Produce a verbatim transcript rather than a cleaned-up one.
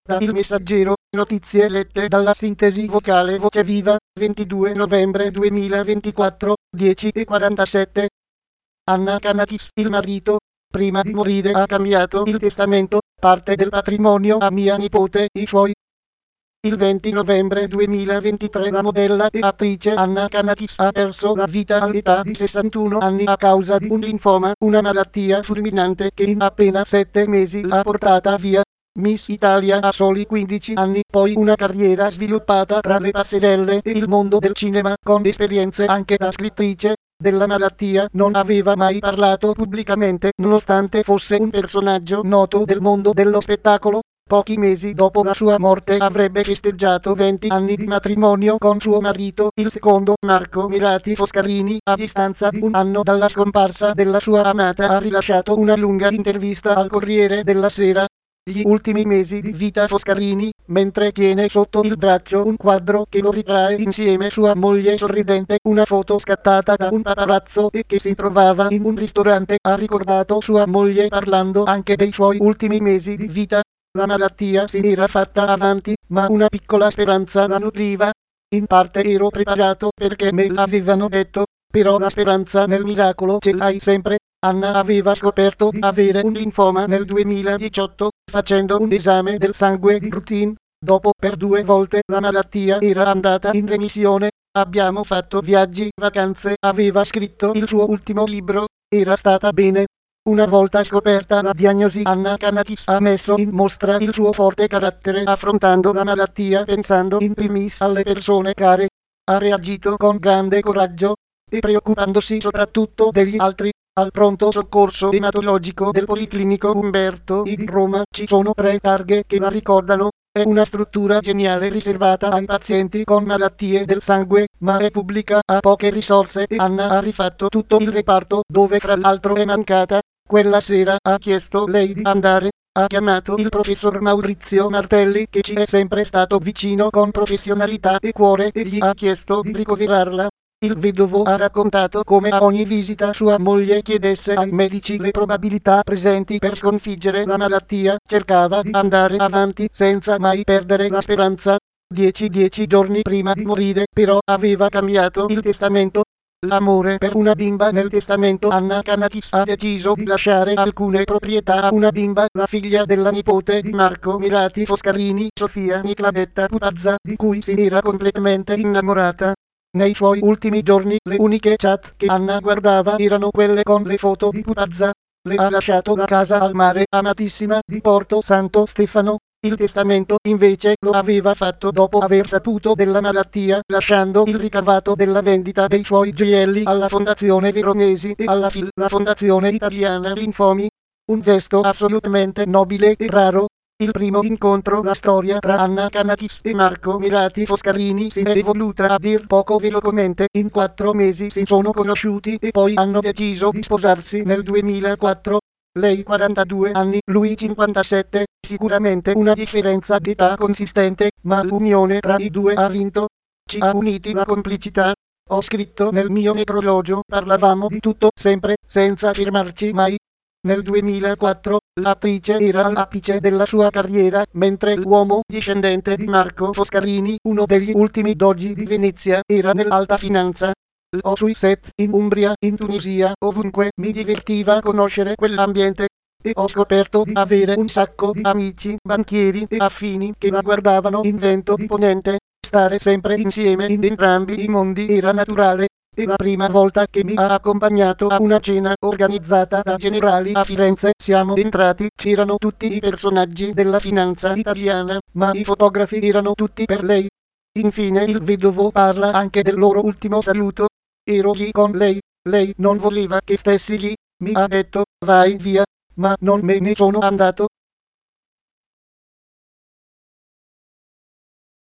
Da Il Messaggero, notizie lette dalla sintesi vocale Voce Viva, ventidue novembre duemilaventiquattro, dieci e quarantasette. Anna Canatis, il marito, prima di morire ha cambiato il testamento, parte del patrimonio a mia nipote e i suoi. Il venti novembre duemilaventitré la modella e attrice Anna Canatis ha perso la vita all'età di sessantuno anni a causa di un linfoma, una malattia fulminante che in appena sette mesi l'ha portata via. Miss Italia a soli quindici anni, poi una carriera sviluppata tra le passerelle e il mondo del cinema, con esperienze anche da scrittrice. Della malattia non aveva mai parlato pubblicamente, nonostante fosse un personaggio noto del mondo dello spettacolo. Pochi mesi dopo la sua morte avrebbe festeggiato venti anni di matrimonio con suo marito, il secondo, Marco Mirati Foscarini. A distanza di un anno dalla scomparsa della sua amata ha rilasciato una lunga intervista al Corriere della Sera. Gli ultimi mesi di vita Foscarini, mentre tiene sotto il braccio un quadro che lo ritrae insieme sua moglie sorridente, una foto scattata da un paparazzo e che si trovava in un ristorante, ha ricordato sua moglie parlando anche dei suoi ultimi mesi di vita. La malattia si era fatta avanti, ma una piccola speranza la nutriva. In parte ero preparato perché me l'avevano detto, però la speranza nel miracolo ce l'hai sempre. Anna aveva scoperto di avere un linfoma nel duemiladiciotto, facendo un esame del sangue di routine. Dopo per due volte la malattia era andata in remissione. Abbiamo fatto viaggi, vacanze, aveva scritto il suo ultimo libro, era stata bene. Una volta scoperta la diagnosi, Anna Canatis ha messo in mostra il suo forte carattere, affrontando la malattia pensando in primis alle persone care. Ha reagito con grande coraggio e preoccupandosi soprattutto degli altri. Al pronto soccorso ematologico del Policlinico Umberto I di Roma ci sono tre targhe che la ricordano. È una struttura geniale riservata ai pazienti con malattie del sangue, ma è pubblica, ha poche risorse e Anna ha rifatto tutto il reparto, dove fra l'altro è mancata. Quella sera ha chiesto lei di andare, ha chiamato il professor Maurizio Martelli, che ci è sempre stato vicino con professionalità e cuore, e gli ha chiesto di ricoverarla. Il vedovo ha raccontato come a ogni visita sua moglie chiedesse ai medici le probabilità presenti per sconfiggere la malattia, cercava di andare avanti senza mai perdere la speranza. Dieci dieci giorni prima di morire, però, aveva cambiato il testamento. L'amore per una bimba nel testamento. Anna Canatis ha deciso di lasciare alcune proprietà a una bimba, la figlia della nipote di Marco Mirati Foscarini, Sofia Nicladetta Pupazza, di cui si era completamente innamorata. Nei suoi ultimi giorni le uniche chat che Anna guardava erano quelle con le foto di Pupazza. Le ha lasciato la casa al mare amatissima di Porto Santo Stefano. Il testamento invece lo aveva fatto dopo aver saputo della malattia, lasciando il ricavato della vendita dei suoi gioielli alla Fondazione Veronesi e alla F I L, la Fondazione Italiana Linfomi. Un gesto assolutamente nobile e raro. Il primo incontro, la storia tra Anna Canatis e Marco Mirati Foscarini si è evoluta a dir poco velocemente. In quattro mesi si sono conosciuti e poi hanno deciso di sposarsi nel duemilaquattro. Lei quarantadue anni, lui cinquantasette, sicuramente una differenza d'età consistente, ma l'unione tra i due ha vinto. Ci ha uniti la complicità. Ho scritto nel mio necrologio, parlavamo di tutto sempre, senza fermarci mai. Nel duemilaquattro, l'attrice era all'apice della sua carriera, mentre l'uomo discendente di Marco Foscarini, uno degli ultimi dogi di Venezia, era nell'alta finanza. L'ho sui set, in Umbria, in Tunisia, ovunque, mi divertiva conoscere quell'ambiente. E ho scoperto di avere un sacco di amici, banchieri e affini, che la guardavano in vento di ponente. Stare sempre insieme in entrambi i mondi era naturale. E la prima volta che mi ha accompagnato a una cena organizzata da generali a Firenze, siamo entrati, c'erano tutti i personaggi della finanza italiana, ma i fotografi erano tutti per lei. Infine il vedovo parla anche del loro ultimo saluto. Ero lì con lei, lei non voleva che stessi lì, mi ha detto, vai via, ma non me ne sono andato.